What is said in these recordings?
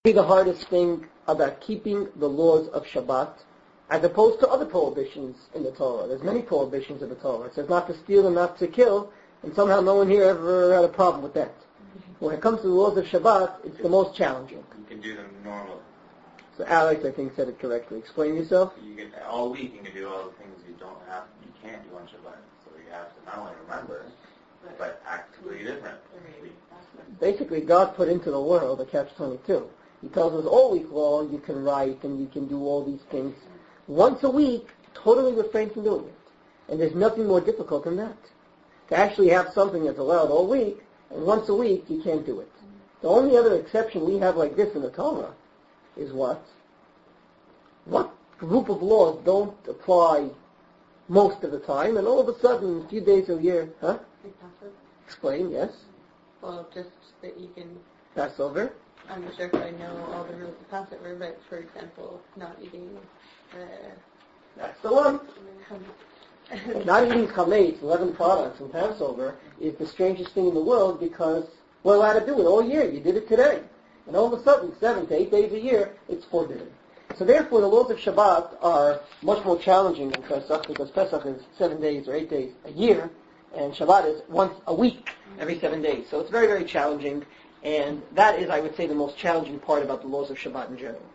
the hardest thing about keeping the laws of Shabbat as opposed to other prohibitions in the Torah. There's many prohibitions in the Torah. It says not to steal and not to kill, and somehow no one here ever had a problem with that. When it comes to the laws of Shabbat, it's the most challenging. You can do them normally. So Alex, I think, said it correctly. Explain yourself. You can, all week you can do all the things you can't do on Shabbat. So you have to not only remember, but act completely different. Basically, God put into the world a catch-22. He tells us all week long you can write and you can do all these things. Once a week, totally refrain from doing it. And there's nothing more difficult than that. To actually have something that's allowed all week, and once a week you can't do it. The only other exception we have like this in the Torah is what? What group of laws don't apply most of the time, and all of a sudden, a few days a year, huh? Explain, yes? Well, just that you can... Passover? I'm not sure if I know all the rules of Passover, but for example, not eating... That's the one. Not eating chametz, 11 products in Passover, is the strangest thing in the world because we're allowed to do it all year. You did it today. And all of a sudden, 7 to 8 days a year, it's forbidden. So therefore, the laws of Shabbat are much more challenging than Pesach because Pesach is 7 days or 8 days a year, and Shabbat is once a week, every 7 days. So it's very, very challenging, and that is, I would say, the most challenging part about the laws of Shabbat in general.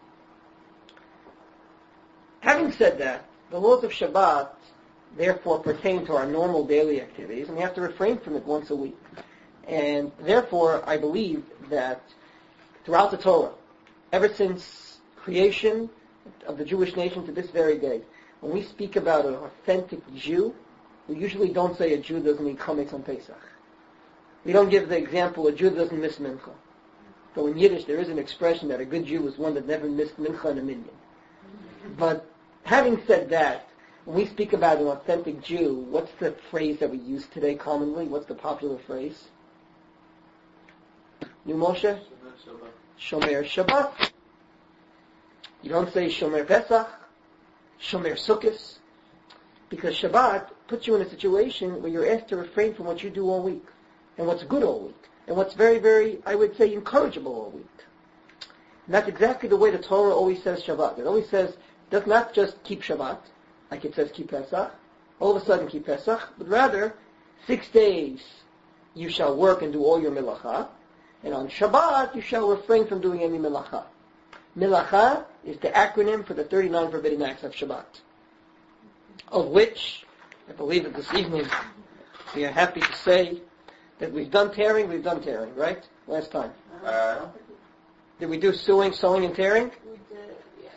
Having said that, the laws of Shabbat therefore pertain to our normal daily activities, and we have to refrain from it once a week. And therefore, I believe that throughout the Torah, ever since creation of the Jewish nation to this very day, when we speak about an authentic Jew, we usually don't say a Jew doesn't eat chametz on Pesach. We don't give the example a Jew doesn't miss mincha. Though in Yiddish there is an expression that a good Jew is one that never missed mincha in a million. But having said that, when we speak about an authentic Jew, what's the phrase that we use today commonly? What's the popular phrase? New Moshe? Shomer Shabbat. You don't say Shomer Pesach, Shomer Sukkos, because Shabbat puts you in a situation where you're asked to refrain from what you do all week, and what's good all week, and what's very, very, I would say, encourageable all week. And that's exactly the way the Torah always says Shabbat. It always says, does not just keep Shabbat, like it says keep Pesach, all of a sudden keep Pesach, but rather 6 days you shall work and do all your melacha, and on Shabbat you shall refrain from doing any melacha. Melacha is the acronym for the 39 forbidden acts of Shabbat, of which, I believe that this evening, we are happy to say that we've done tearing, right? Last time. Did we do sewing and tearing? We did, yes.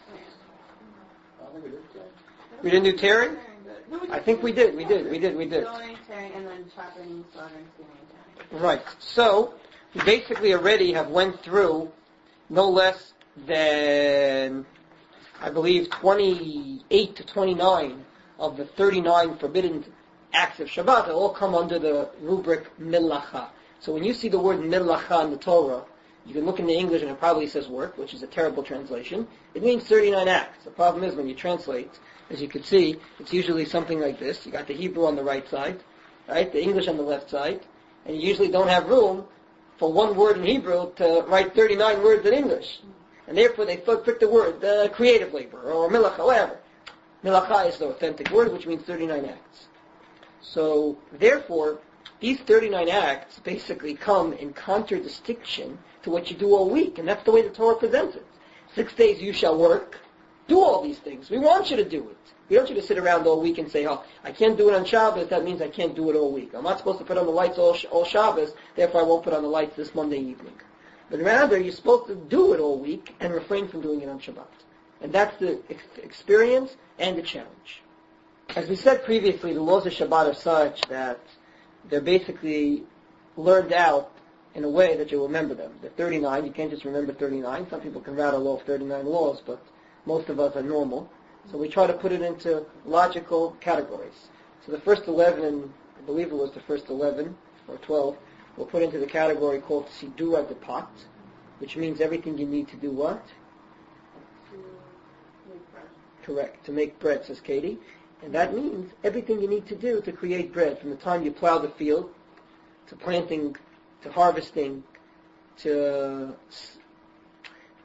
We didn't do tearing? I think we did. Sewing, tearing, and then chopping, slaughtering, skinning, tearing. Right. So, we basically already have went through no less than, I believe, 28 to 29 of the 39 forbidden acts of Shabbat that all come under the rubric milacha. So when you see the word milacha in the Torah, you can look in the English and it probably says work, which is a terrible translation. It means 39 acts. The problem is when you translate, as you can see, it's usually something like this. You got the Hebrew on the right side, right? The English on the left side, and you usually don't have room for one word in Hebrew to write 39 words in English. And therefore they pick the word creative labor or milacha, whatever. Milacha is the authentic word, which means 39 acts. So, therefore, these 39 acts basically come in contradistinction to what you do all week, and that's the way the Torah presents it. 6 days you shall work, do all these things. We want you to do it. We don't want you to sit around all week and say, oh, I can't do it on Shabbos, that means I can't do it all week. I'm not supposed to put on the lights all Shabbos, therefore I won't put on the lights this Monday evening. But rather, you're supposed to do it all week and refrain from doing it on Shabbat. And that's the experience and the challenge. As we said previously, the laws of Shabbat are such that they're basically learned out in a way that you'll remember them. They're 39. You can't just remember 39. Some people can rattle off 39 laws, but most of us are normal. So we try to put it into logical categories. So the first 11, I believe it was the first 11 or 12, we'll put into the category called Sidura Depat, which means everything you need to do what? To make bread. Correct. To make bread, says Katie. And that means everything you need to do to create bread, from the time you plow the field, to planting, to harvesting, to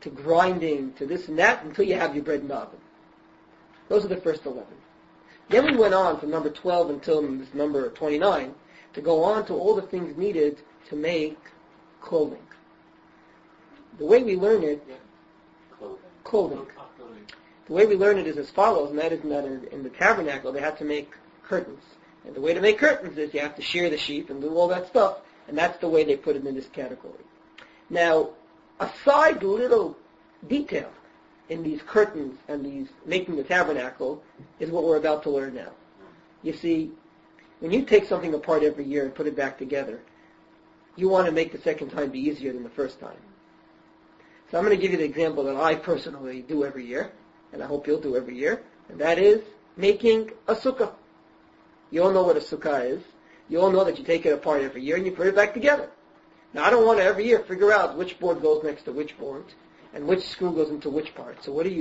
to grinding, to this and that, until you have your bread in the oven. Those are the first 11. Then we went on from number 12 until this number 29 to go on to all the things needed to make clothing. The way we learn it, clothing. The way we learn it is as follows, and that is that in the tabernacle they had to make curtains. And the way to make curtains is you have to shear the sheep and do all that stuff, and that's the way they put it in this category. Now, a side little detail in these curtains and these making the tabernacle is what we're about to learn now. You see, when you take something apart every year and put it back together, you want to make the second time be easier than the first time. So I'm going to give you the example that I personally do every year, and I hope you'll do every year, and that is making a sukkah. You all know what a sukkah is. You all know that you take it apart every year and you put it back together. Now, I don't want to every year figure out which board goes next to which board and which screw goes into which part. So what do?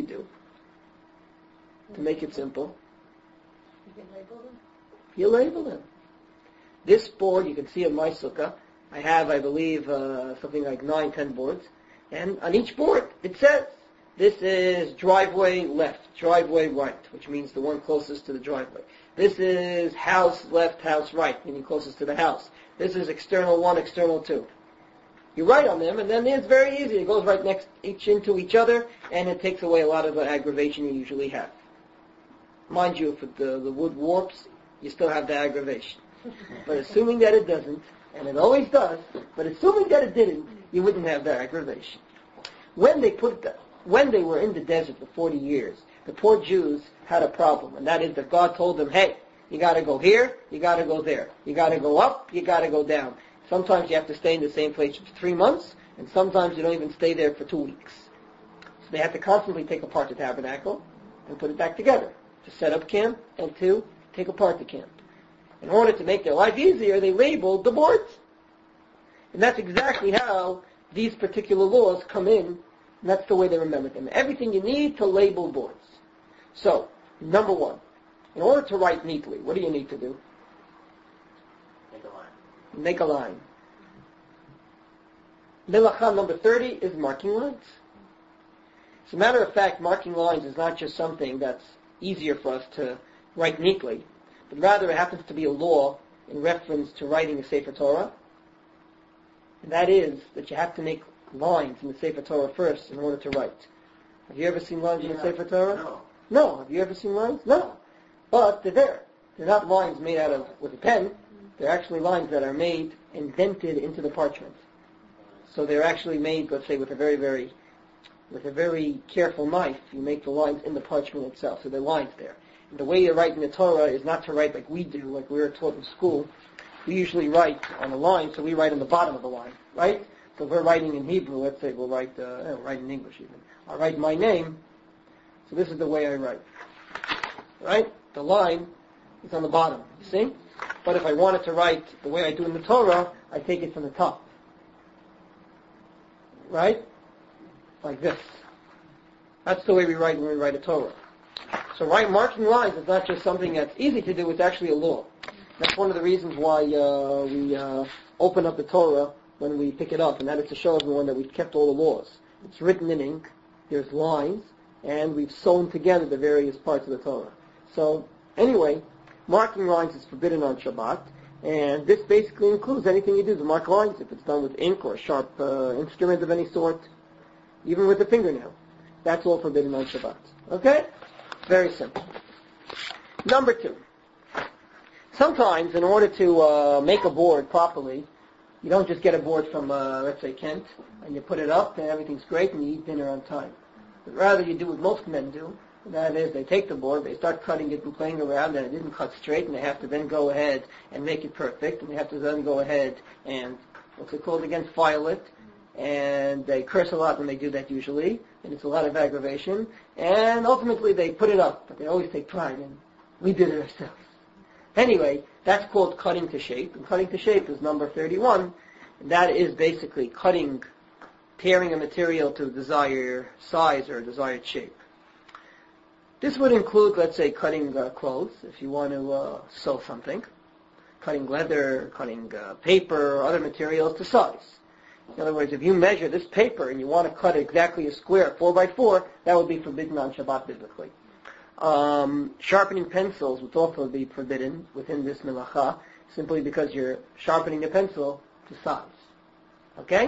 To make it simple, You can label them. you label them. This board, you can see in my sukkah, I have, I believe, something like 9, 10 boards. And on each board, it says, this is driveway left, driveway right, which means the one closest to the driveway. This is house left, house right, meaning closest to the house. This is external 1, external 2. You write on them, and then it's very easy. It goes right next into each other, and it takes away a lot of the aggravation you usually have. Mind you, if the wood warps, you still have the aggravation. But assuming that it doesn't, and it always does, but assuming that it didn't, you wouldn't have that aggravation. When they were in the desert for 40 years, the poor Jews had a problem, and that is that God told them, hey, you got to go here, you got to go there. You got to go up, you got to go down. Sometimes you have to stay in the same place for 3 months, and sometimes you don't even stay there for 2 weeks. So they had to constantly take apart the tabernacle and put it back together, to set up camp and to take apart the camp. In order to make their life easier, they labeled the boards. And that's exactly how these particular laws come in, and that's the way they remember them. Everything you need to label boards. So, number 1, in order to write neatly, what do you need to do? Make a line. Melacha number 30 is marking lines. As a matter of fact, marking lines is not just something that's easier for us to write neatly, but rather it happens to be a law in reference to writing a Sefer Torah. And that is that you have to make lines in the Sefer Torah first in order to write. Have you ever seen lines in the Sefer Torah? No. No. Have you ever seen lines? No. But they're there. They're not lines made out of with a pen. They're actually lines that are made indented into the parchment. So they're actually made, let's say, with a very careful knife. You make the lines in the parchment itself. So there are lines there. And the way you write in the Torah is not to write like we do, like we were taught in school. We usually write on a line, so we write on the bottom of the line, right? So if we're writing in Hebrew, let's say we'll write in English even. I'll write my name. So this is the way I write. Right? The line is on the bottom. You see? But if I wanted to write the way I do in the Torah, I take it from the top. Right? Like this. That's the way we write when we write a Torah. So marking lines is not just something that's easy to do, it's actually a law. That's one of the reasons why we open up the Torah when we pick it up, and that is to show everyone that we've kept all the laws. It's written in ink, there's lines, and we've sewn together the various parts of the Torah. So, anyway, marking lines is forbidden on Shabbat, and this basically includes anything you do to mark lines, if it's done with ink or a sharp instrument of any sort, even with a fingernail. That's all forbidden on Shabbat. Okay? Very simple. Number 2. Sometimes, in order to make a board properly, you don't just get a board from, let's say, Kent, and you put it up, and everything's great, and you eat dinner on time. But rather, you do what most men do. That is, they take the board, they start cutting it and playing around, and it didn't cut straight, and they have to then go ahead and make it perfect, and they have to then go ahead and, what's it called again, file it, and they curse a lot when they do that usually, and it's a lot of aggravation, and ultimately they put it up, but they always take pride in, we did it ourselves. Anyway, that's called cutting to shape, and cutting to shape is number 31, and that is basically tearing a material to the desired size or desired shape. This would include, let's say, cutting clothes, if you want to sew something, cutting leather, cutting paper, or other materials to size. In other words, if you measure this paper and you want to cut exactly a square, 4 by 4, that would be forbidden on Shabbat biblically. Sharpening pencils would also be forbidden within this melacha, simply because you're sharpening the pencil to size. Okay?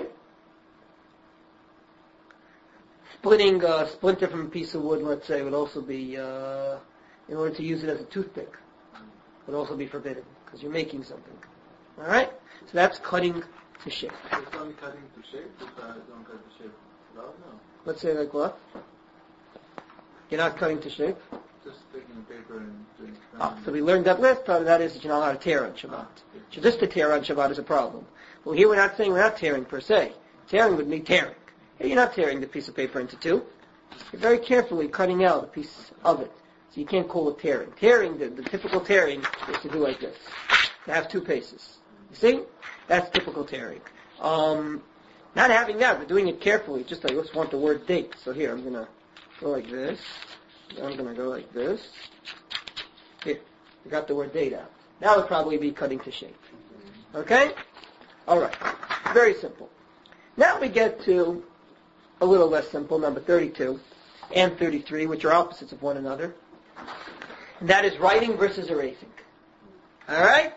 Splitting a splinter from a piece of wood, let's say, would also be, in order to use it as a toothpick, would also be forbidden, because you're making something. Alright? So that's cutting to shape. It's only cutting to shape, but don't cut to shape. No. Let's say like what? You're not cutting to shape? Just taking paper and doing... So we learned that last part of that is that you're not allowed to tear on Shabbat. So just to tear on Shabbat is a problem. Well, here we're not saying we're not tearing per se. Tearing would mean tearing. Here you're not tearing the piece of paper into two. You're very carefully cutting out a piece of it. So you can't call it tearing. Tearing, the typical tearing is to do like this. To have two paces. You see? That's typical tearing. Not having that, but doing it carefully. Just like, let's want the word date. So here, I'm going to go like this. I'm going to go like this. Here, we got the word date out. That would probably be cutting to shape. Okay? Alright. Very simple. Now we get to a little less simple, number 32 and 33, which are opposites of one another. And that is writing versus erasing. Alright?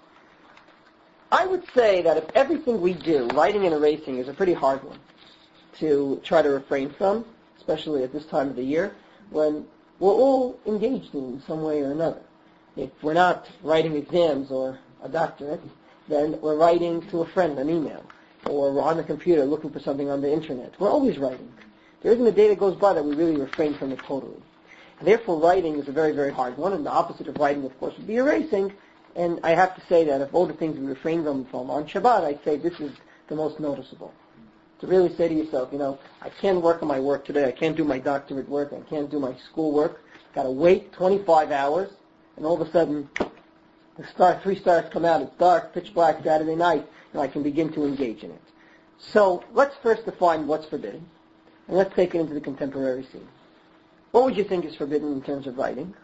I would say that if everything we do, writing and erasing, is a pretty hard one to try to refrain from, especially at this time of the year, when we're all engaged in some way or another. If we're not writing exams or a doctorate, then we're writing to a friend an email, or we're on the computer looking for something on the internet. We're always writing. There isn't a day that goes by that we really refrain from it totally. And therefore, writing is a very, very hard one, and the opposite of writing, of course, would be erasing. And I have to say that of all the things we refrain from on Shabbat, I'd say this is the most noticeable. To really say to yourself, I can't work on my work today, I can't do my doctorate work, I can't do my school work, got to wait 25 hours, and all of a sudden, the 3 stars come out, it's dark, pitch black Saturday night, and I can begin to engage in it. So, let's first define what's forbidden, and let's take it into the contemporary scene. What would you think is forbidden in terms of writing?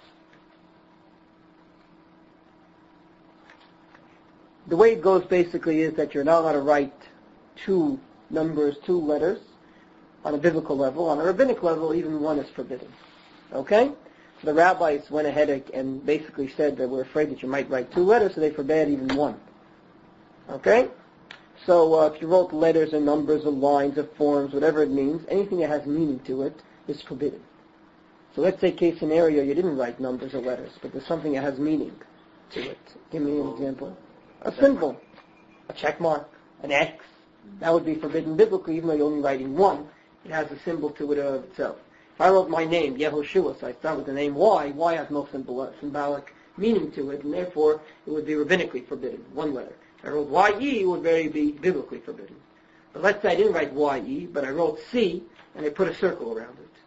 The way it goes basically is that you're not allowed to write 2 numbers, 2 letters on a biblical level. On a rabbinic level, even 1 is forbidden. Okay? So the rabbis went ahead and basically said that we're afraid that you might write 2 letters, so they forbade even 1. Okay? So if you wrote letters or numbers or lines or forms, whatever it means, anything that has meaning to it is forbidden. So let's say case scenario, you didn't write numbers or letters, but there's something that has meaning to it. Give me an example. A symbol, a check mark, an X. That would be forbidden biblically, even though you're only writing 1. It has a symbol to it of itself. If I wrote my name, Yehoshua, so I start with the name Y has no symbolic meaning to it, and therefore it would be rabbinically forbidden, 1 letter. If I wrote Y-E, it would be biblically forbidden. But let's say I didn't write Y-E, but I wrote C, and I put a circle around it.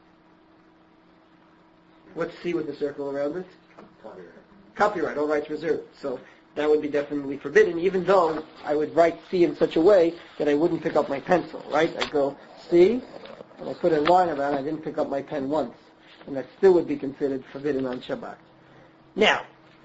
What's C with a circle around it? Copyright, all rights reserved. So that would be definitely forbidden, even though I would write C in such a way that I wouldn't pick up my pencil, right? I go C, and I put a line around it, I didn't pick up my pen once. And that still would be considered forbidden on Shabbat. Now,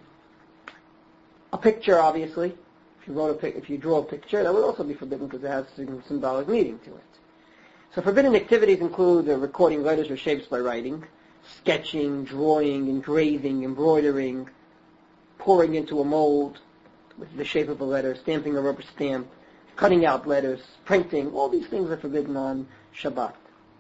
a picture, obviously, if you draw a picture, that would also be forbidden because it has symbolic meaning to it. So forbidden activities include recording letters or shapes by writing, sketching, drawing, engraving, embroidering, pouring into a mold with the shape of a letter, stamping a rubber stamp, cutting out letters, printing. All these things are forbidden on Shabbat.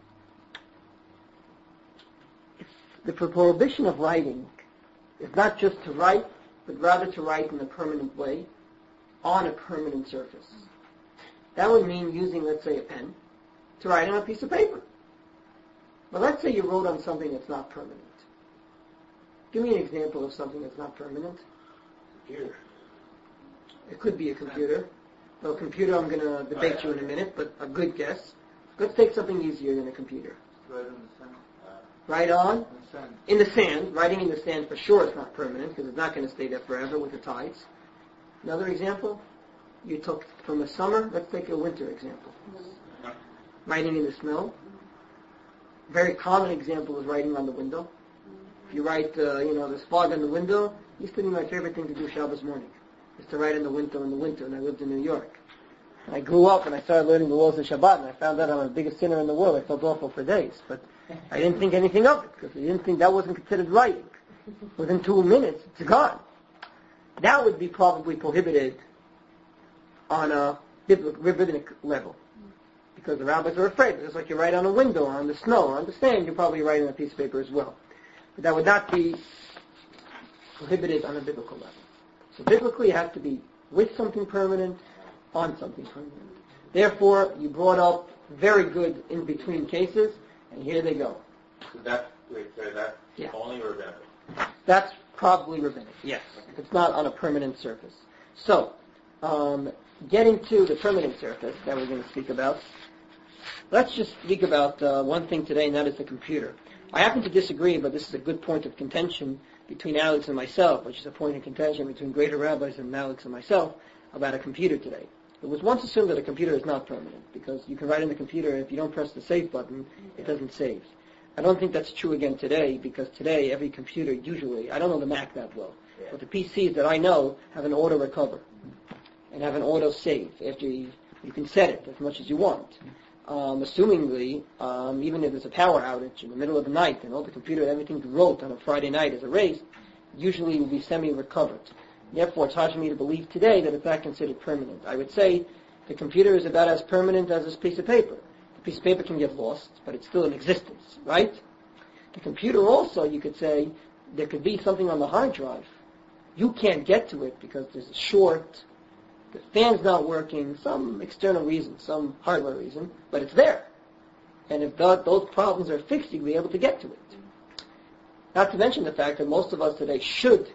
The prohibition of writing is not just to write, but rather to write in a permanent way, on a permanent surface. That would mean using, let's say, a pen to write on a piece of paper. But let's say you wrote on something that's not permanent. Give me an example of something that's not permanent. Computer. It could be a computer. Well, computer, I'm going to debate you in a minute, but a good guess. Let's take something easier than a computer. Right on the sand. Right on? The sand. In the sand. Writing in the sand for sure is not permanent because it's not going to stay there forever with the tides. Another example, you took from a summer, let's take a winter example. Writing in the snow. Very common example is writing on the window. If you write, there's fog on the window, used to be my favorite thing to do Shabbos morning, is to write in the window, and I lived in New York. I grew up and I started learning the laws of Shabbat, and I found out I'm the biggest sinner in the world. I felt awful for days, but I didn't think anything of it because I didn't think that wasn't considered writing. Within 2 minutes, it's gone. That would be probably prohibited on a rabbinic level because the rabbis are afraid. Just like you write on a window, or on the snow, or on the sand, you're probably writing on a piece of paper as well. But that would not be prohibited on a biblical level. So biblically, it has to be with something permanent, on something permanent. Therefore, you brought up very good in-between cases, and here they go. So that's only rabbinic. That's probably rabbinic, yes. It's not on a permanent surface. So, getting to the permanent surface that we're going to speak about, let's just speak about one thing today, and that is the computer. I happen to disagree, but this is a good point of contention between Alex and myself, which is a point of contention between greater rabbis and Alex and myself, about a computer today. It was once assumed that a computer is not permanent, because you can write in the computer, and if you don't press the save button, it doesn't save. I don't think that's true again today, because today every computer usually, I don't know the Mac that well, but the PCs that I know have an auto recover and have an auto save after you can set it as much as you want. Assumingly, even if there's a power outage in the middle of the night and all the computer and everything you wrote on a Friday night is erased, usually it will be semi-recovered. Therefore, it's hard for me to believe today that it's not considered permanent. I would say the computer is about as permanent as this piece of paper. The piece of paper can get lost, but it's still in existence, right? The computer also, you could say, there could be something on the hard drive. You can't get to it because there's a short, the fan's not working, some external reason, some hardware reason, but it's there. And if those problems are fixed, you'll be able to get to it. Not to mention the fact that most of us today should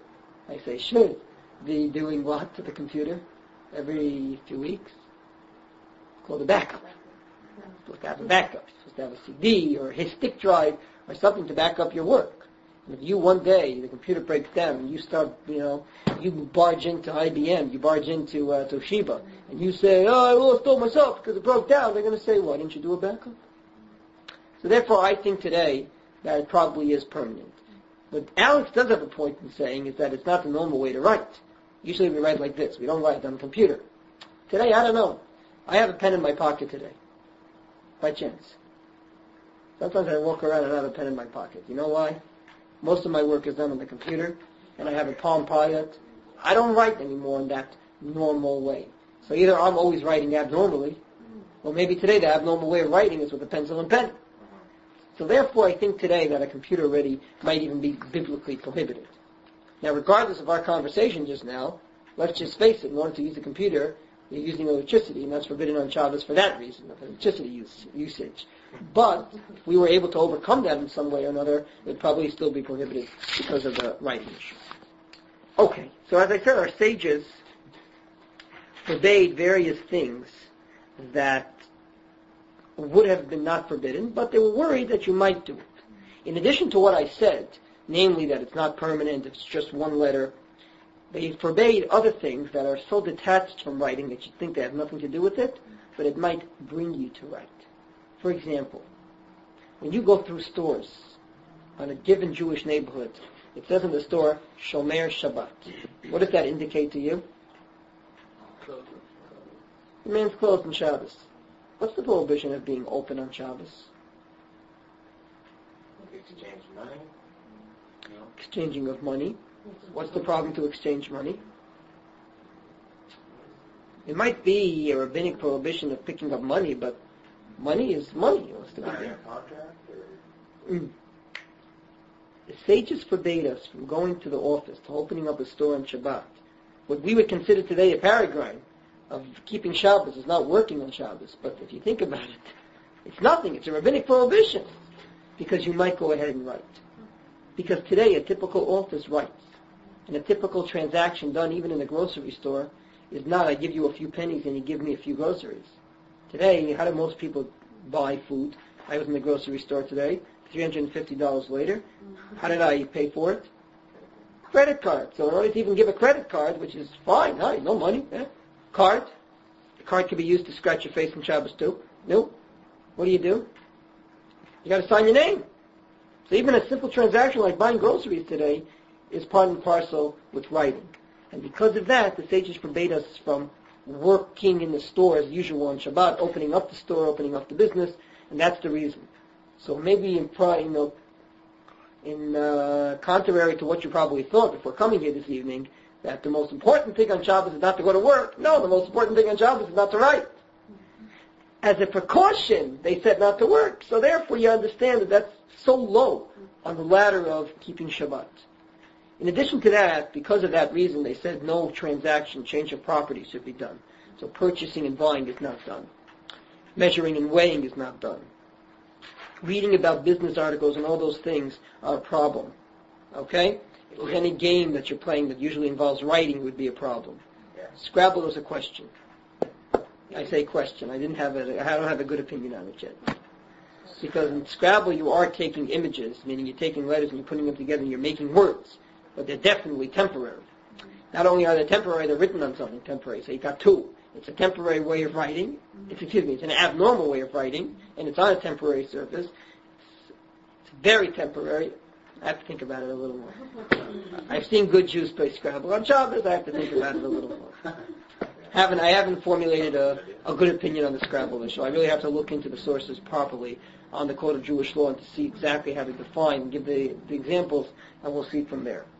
be doing what to the computer every few weeks? It's called a backup. You're supposed to have a backup. You're supposed to have a CD or a stick drive or something to back up your work. And if you one day, the computer breaks down and you start, you barge into IBM, you barge into Toshiba, and you say, I lost all myself because it broke down, they're going to say, why didn't you do a backup? So therefore, I think today that it probably is permanent. What Alex does have a point in saying is that it's not the normal way to write. Usually we write like this. We don't write on the computer. Today, I don't know. I have a pen in my pocket today. By chance. Sometimes I walk around and I have a pen in my pocket. You know why? Most of my work is done on the computer, and I have a Palm Pilot. I don't write anymore in that normal way. So either I'm always writing abnormally, or maybe today the abnormal way of writing is with a pencil and pen. So therefore, I think today that a computer already might even be biblically prohibited. Now, regardless of our conversation just now, let's just face it, in order to use a computer, you're using electricity, and that's forbidden on Shabbos for that reason, of electricity usage. But if we were able to overcome that in some way or another, it would probably still be prohibited because of the writing issue. Okay, so as I said, our sages forbade various things that would have been not forbidden, but they were worried that you might do it. In addition to what I said, namely that it's not permanent, it's just one letter, they forbade other things that are so detached from writing that you think they have nothing to do with it, but it might bring you to write. For example, when you go through stores on a given Jewish neighborhood, it says in the store, Shomer Shabbat. What does that indicate to you? The man's closed on Shabbos. What's the prohibition of being open on Shabbos? Exchange money. Exchanging of money. What's the problem to exchange money? It might be a rabbinic prohibition of picking up money, but money is money. What's the big deal? The sages forbade us from going to the office, to opening up a store on Shabbat. What we would consider today a paragraph of keeping Shabbos is not working on Shabbos. But if you think about it, it's nothing. It's a rabbinic prohibition. Because you might go ahead and write. Because today a typical office writes. And a typical transaction done even in a grocery store is not, I give you a few pennies and you give me a few groceries. Today, how do most people buy food? I was in the grocery store today, $350 later. How did I pay for it? Credit card. So in order to even give a credit card, which is fine, no money, card. The card can be used to scratch your face on Shabbos too. No. What do? You got to sign your name. So even a simple transaction like buying groceries today is part and parcel with writing. And because of that, the sages forbade us from working in the store as usual on Shabbat, opening up the store, opening up the business, and that's the reason. So maybe contrary to what you probably thought before coming here this evening, that the most important thing on Shabbos is not to go to work. No, the most important thing on Shabbos is not to write. As a precaution, they said not to work. So therefore you understand that that's so low on the ladder of keeping Shabbat. In addition to that, because of that reason, they said no transaction, change of property should be done. So purchasing and buying is not done. Measuring and weighing is not done. Reading about business articles and all those things are a problem. Okay? If there's any game that you're playing that usually involves writing, would be a problem. Yeah. Scrabble is a question. I say question. I don't have a good opinion on it yet. Because in Scrabble you are taking images, meaning you're taking letters and you're putting them together and you're making words. But they're definitely temporary. Not only are they temporary, they're written on something temporary. So you got two. It's a temporary way of writing. It's an abnormal way of writing, and it's on a temporary surface. It's very temporary. I have to think about it a little more. I've seen good Jews play Scrabble on Shabbos. I have to think about it a little more. I haven't formulated a good opinion on the Scrabble issue. I really have to look into the sources properly on the Code of Jewish Law and to see exactly how to define and give the examples, and we'll see from there.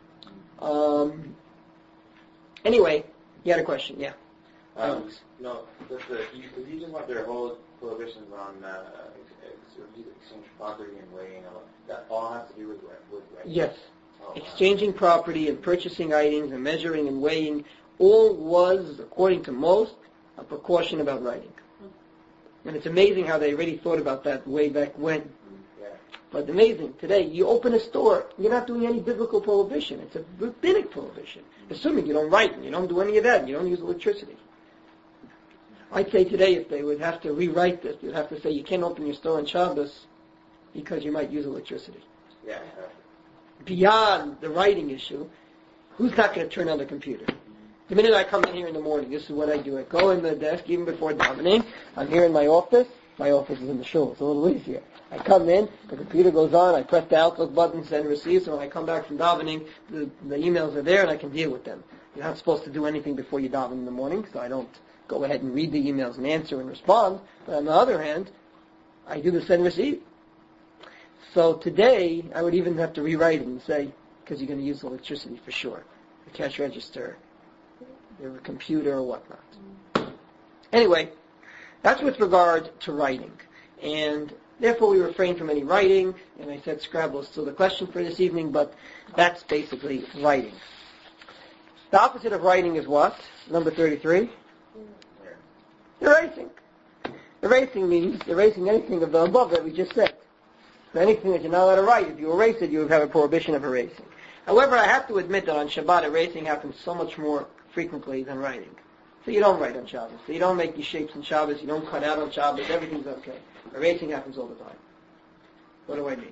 Anyway, you had a question, yeah. No, you just want their whole prohibitions on exchange property and weighing. That all has to do with writing? Yes. Exchanging property and purchasing items and measuring and weighing all was, according to most, a precaution about writing. And it's amazing how they already thought about that way back when. Yeah. But amazing, today you open a store, you're not doing any biblical prohibition. It's a rabbinic prohibition. Assuming you don't write and you don't do any of that, and you don't use electricity. I'd say today if they would have to rewrite this, you'd have to say you can't open your store on Shabbos because you might use electricity. Yeah. Beyond the writing issue, who's not going to turn on the computer? The minute I come in here in the morning, this is what I do. I go in the desk even before davening. I'm here in my office. My office is in the shul. It's a little easier. I come in, the computer goes on, I press the Outlook button, send receive, so when I come back from davening, the emails are there and I can deal with them. You're not supposed to do anything before you daven in the morning, so I don't go ahead and read the emails and answer and respond. But on the other hand, I do the send receive. So today, I would even have to rewrite it and say, because you're going to use electricity for sure. The cash register, your computer, or whatnot. Anyway, that's with regard to writing. And therefore we refrain from any writing, and I said Scrabble is still the question for this evening, but that's basically writing. The opposite of writing is what? Number 33? Erasing. Erasing means erasing anything of the above that we just said. So anything that you're not allowed to write, if you erase it, you would have a prohibition of erasing. However, I have to admit that on Shabbat, erasing happens so much more frequently than writing. So you don't write on Shabbos. So you don't make these shapes on Shabbos. You don't cut out on Shabbos. Everything's okay. Erasing happens all the time. What do I mean?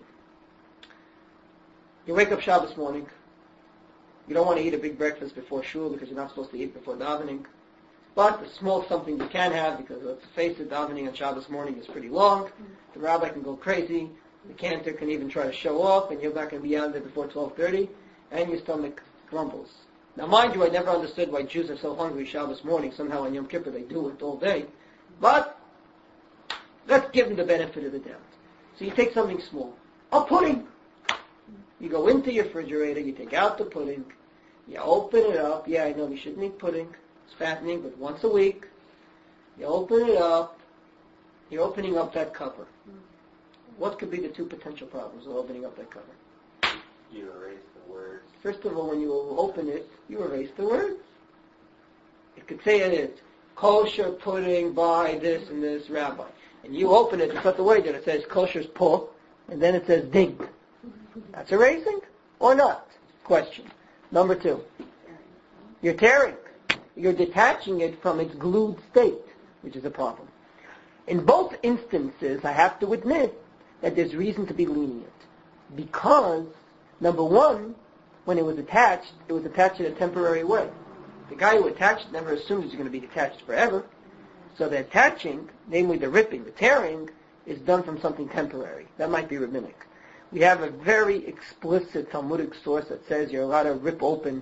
You wake up Shabbos morning. You don't want to eat a big breakfast before shul because you're not supposed to eat before davening. But the small something you can have, because let's face it, davening on Shabbos morning is pretty long. The rabbi can go crazy. The cantor can even try to show off, and you're not going to be out there before 12:30, and your stomach grumbles. Now, mind you, I never understood why Jews are so hungry Shabbos morning. Somehow on Yom Kippur they do it all day. But let's give them the benefit of the doubt. So you take something small. A pudding. You go into your refrigerator, you take out the pudding, you open it up. Yeah, I know you shouldn't eat pudding. It's fattening, but once a week, you open it up. You're opening up that cover. What could be the two potential problems of opening up that cover? You erase the words. First of all, when you open it, you erase the words. It could say it is kosher pudding by this and this rabbi. And you open it in such a way that it says kosher's po, and then it says ding. That's erasing or not? Question. Number 2. You're tearing. You're detaching it from its glued state, which is a problem. In both instances, I have to admit that there's reason to be lenient. Because, number 1, when it was attached in a temporary way. The guy who attached it never assumed it's going to be attached forever. So the attaching, namely the ripping, the tearing, is done from something temporary. That might be rabbinic. We have a very explicit Talmudic source that says you're allowed to rip open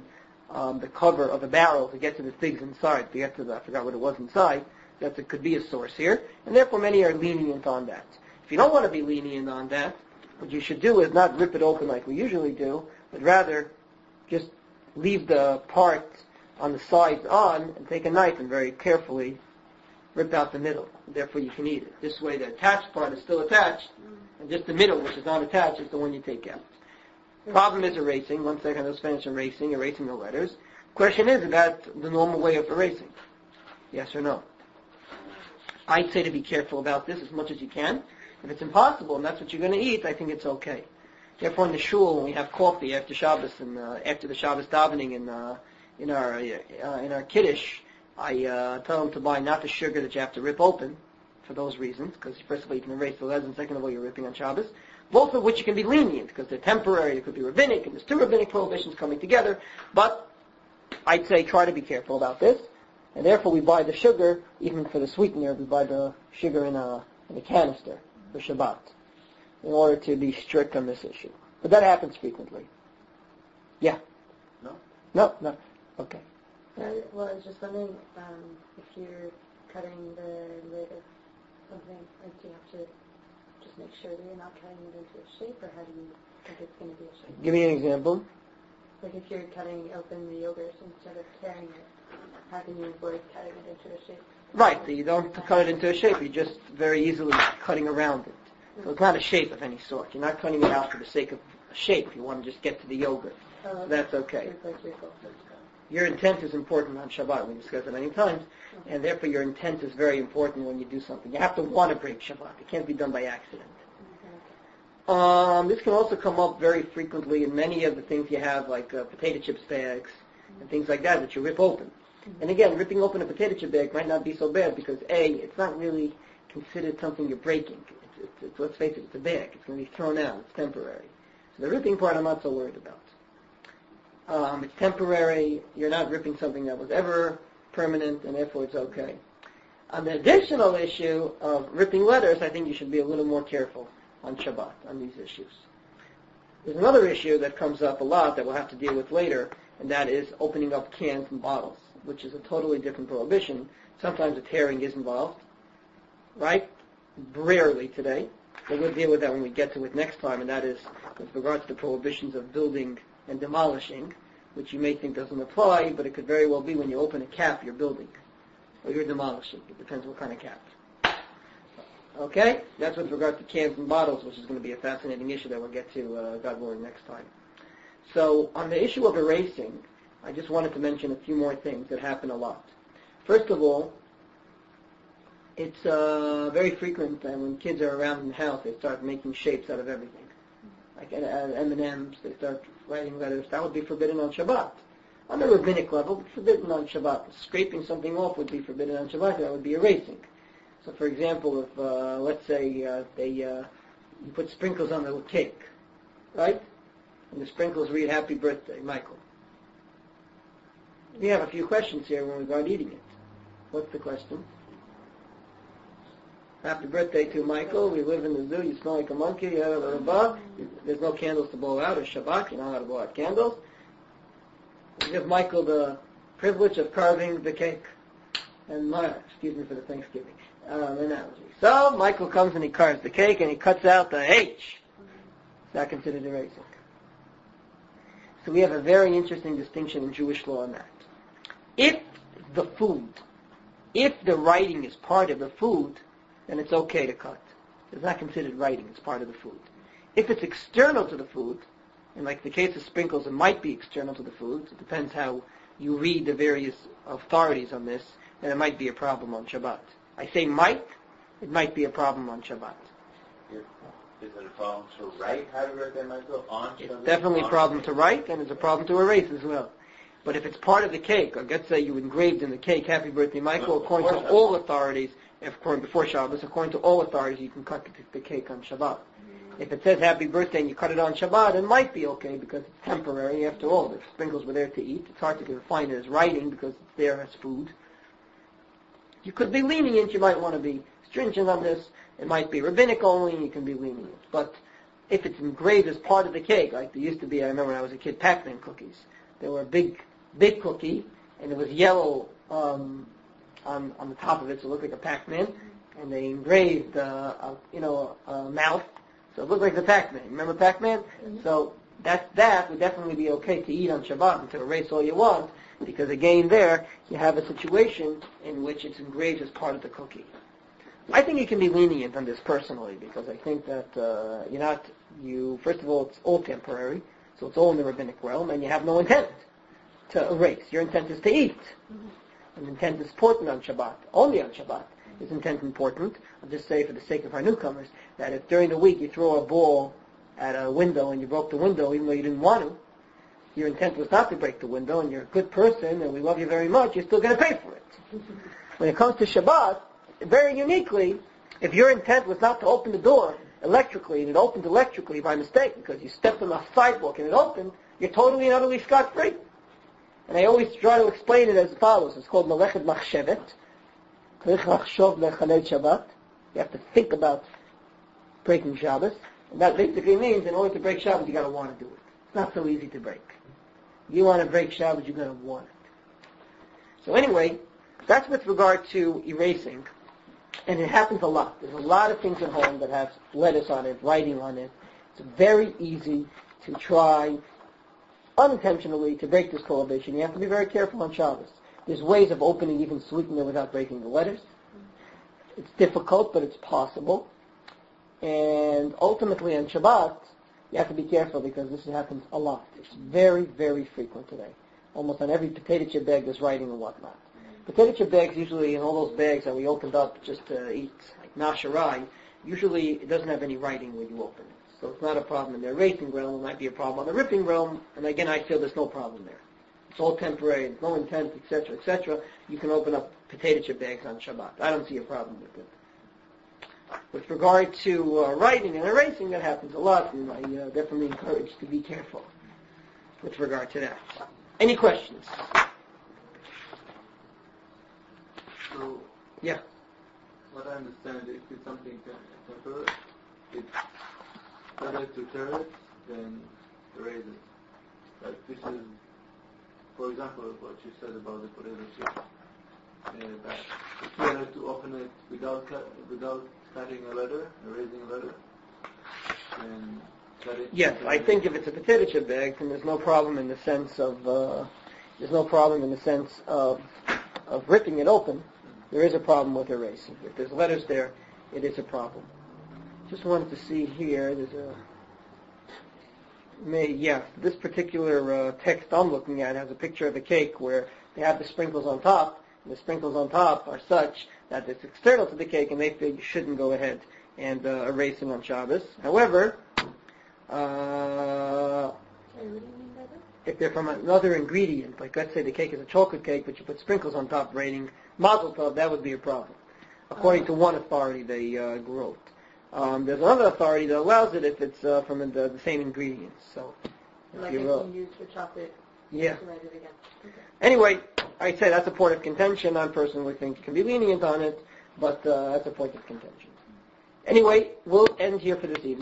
the cover of a barrel to get to the things inside, to get to the, I forgot what it was inside, that could be a source here, and therefore many are lenient on that. If you don't want to be lenient on that, what you should do is not rip it open like we usually do, but rather just leave the part on the sides on and take a knife and very carefully rip out the middle. Therefore you can eat it. This way the attached part is still attached, and just the middle, which is not attached, is the one you take out. Problem is erasing. 1 second, let's finish erasing the letters. Question is about the normal way of erasing. Yes or no? I'd say to be careful about this as much as you can. If it's impossible and that's what you're going to eat, I think it's okay. Therefore, in the shul, when we have coffee after Shabbos and after the Shabbos davening in our kiddush, I tell them to buy not the sugar that you have to rip open for those reasons, because first of all you can erase the letters, and second of all you're ripping on Shabbos. Both of which you can be lenient because they're temporary. It could be rabbinic, and there's two rabbinic prohibitions coming together. But I'd say try to be careful about this, and therefore we buy the sugar even for the sweetener. We buy the sugar in a canister for Shabbat in order to be strict on this issue. But that happens frequently. Yeah. No. Okay. Well, I was just wondering if you're cutting the lid of something, like do you have to just make sure that you're not cutting it into a shape, or how do you think it's going to be a shape? Give me an example. Like if you're cutting open the yogurt instead of tearing it, how can you avoid cutting it into a shape? Right, you don't cut it into a shape, you're just very easily cutting around it. So it's not a shape of any sort. You're not cutting it out for the sake of a shape. You want to just get to the yogurt. So that's okay. Your intent is important on Shabbat. We discussed it many times. And therefore your intent is very important when you do something. You have to want to break Shabbat. It can't be done by accident. This can also come up very frequently in many of the things you have, like potato chips bags and things like that you rip open. And again, ripping open a potato chip bag might not be so bad because A, it's not really considered something you're breaking. It's let's face it, it's a bag. It's going to be thrown out. It's temporary. So the ripping part I'm not so worried about. It's temporary. You're not ripping something that was ever permanent, and therefore it's okay. On the additional issue of ripping letters, I think you should be a little more careful on Shabbat on these issues. There's another issue that comes up a lot that we'll have to deal with later, and that is opening up cans and bottles, which is a totally different prohibition. Sometimes a tearing is involved, right? Rarely today. But we'll deal with that when we get to it next time, and that is with regard to the prohibitions of building and demolishing, which you may think doesn't apply, but it could very well be when you open a cap you're building, or you're demolishing. It depends what kind of cap. Okay? That's with regard to cans and bottles, which is going to be a fascinating issue that we'll get to, God willing, next time. So, on the issue of erasing, I just wanted to mention a few more things that happen a lot. First of all, it's very frequent that when kids are around in the house, they start making shapes out of everything. Like M&Ms, they start writing letters. That would be forbidden on Shabbat. On the rabbinic level, it's forbidden on Shabbat. Scraping something off would be forbidden on Shabbat. That would be erasing. So, for example, if let's say you put sprinkles on the cake, right? And the sprinkles read "Happy Birthday, Michael." We have a few questions here when we start eating it. What's the question? Happy birthday to Michael. We live in the zoo. You smell like a monkey. There's no candles to blow out. It's Shabbat. You know how to blow out candles. We give Michael the privilege of carving the cake. And excuse me for the Thanksgiving analogy. So Michael comes and he carves the cake and he cuts out the H. Is that considered erasing? So we have a very interesting distinction in Jewish law on that. If the writing is part of the food, then it's okay to cut. It's not considered writing, it's part of the food. If it's external to the food, and like the case of sprinkles, it might be external to the food, it depends how you read the various authorities on this, then it might be a problem on Shabbat. I say might, it might be a problem on Shabbat. Is it a problem to write Happy Birthday, Michael, on Shabbat? It's definitely a problem to write, and it's a problem to erase as well. But if it's part of the cake, or let's say you engraved in the cake Happy Birthday, Michael, according to all authorities, before Shabbos, according to all authorities, you can cut the cake on Shabbat. If it says Happy Birthday and you cut it on Shabbat, it might be okay because it's temporary. After all, the sprinkles were there to eat. It's hard to define it as writing because it's there as food. You could be lenient. You might want to be stringent on this. It might be rabbinic only, and you can be lenient. But if it's engraved as part of the cake, like there used to be, I remember when I was a kid, Pac-Man cookies. They were big big cookie, and it was yellow on the top of it, so it looked like a Pac-Man, and they engraved a mouth, so it looked like the Pac-Man. Remember Pac-Man? Mm-hmm. So that would definitely be okay to eat on Shabbat and to erase all you want, because again there you have a situation in which it's engraved as part of the cookie. I think you can be lenient on this personally, because I think that first of all, it's all temporary, so it's all in the rabbinic realm, and you have no intent to erase. Your intent is to eat. Mm-hmm. And intent is important on Shabbat. Only on Shabbat is intent important. I'll just say for the sake of our newcomers that if during the week you throw a ball at a window and you broke the window even though you didn't want to, your intent was not to break the window, and you're a good person and we love you very much, you're still going to pay for it. When it comes to Shabbat, very uniquely, if your intent was not to open the door electrically and it opened electrically by mistake because you stepped on a sidewalk and it opened, you're totally and utterly scot-free. And I always try to explain it as follows. It's called Melechet Machshevet. You have to think about breaking Shabbos. And that basically means in order to break Shabbos, you got to want to do it. It's not so easy to break. If you want to break Shabbos, you're going to want it. So anyway, that's with regard to erasing. And it happens a lot. There's a lot of things at home that have letters on it, writing on it. It's very easy to try unintentionally to break this prohibition. You have to be very careful on Shabbos. There's ways of opening even sweetener without breaking the letters. It's difficult, but it's possible. And ultimately on Shabbat, you have to be careful because this happens a lot. It's very, very frequent today. Almost on every potato chip bag there's writing and whatnot. Potato chip bags usually, in all those bags that we opened up just to eat, like nasharai, usually it doesn't have any writing when you open it. So it's not a problem in the erasing realm. It might be a problem on the ripping realm. And again, I feel there's no problem there. It's all temporary. There's no intent, etc., etc. You can open up potato chip bags on Shabbat. I don't see a problem with it. With regard to writing and erasing, that happens a lot, and I definitely encourage to be careful with regard to that. Any questions? So, yeah. What I understand, if it's something temporary, it's better to tear it than erase it. Like this is, for example, what you said about the potato chip. That it's better to open it without cutting a letter, erasing a letter, and cut it. Yes, I think if it's a potato chip bag, then there's no problem in the sense of of ripping it open. There is a problem with erasing. If there's letters there, it is a problem. Just wanted to see here. There's this particular text I'm looking at has a picture of a cake where they have the sprinkles on top. And the sprinkles on top are such that it's external to the cake, and they feel you shouldn't go ahead and erase them on Shabbos. However, if they're from another ingredient, like let's say the cake is a chocolate cake, but you put sprinkles on top, rating mazel tov, that would be a problem. According to one authority they wrote. There's another authority that allows it if it's from the same ingredients. So, like if you use the chocolate to write it again. Okay. Anyway, I'd say that's a point of contention. I personally think you can be lenient on it, but that's a point of contention. Anyway, we'll end here for this evening.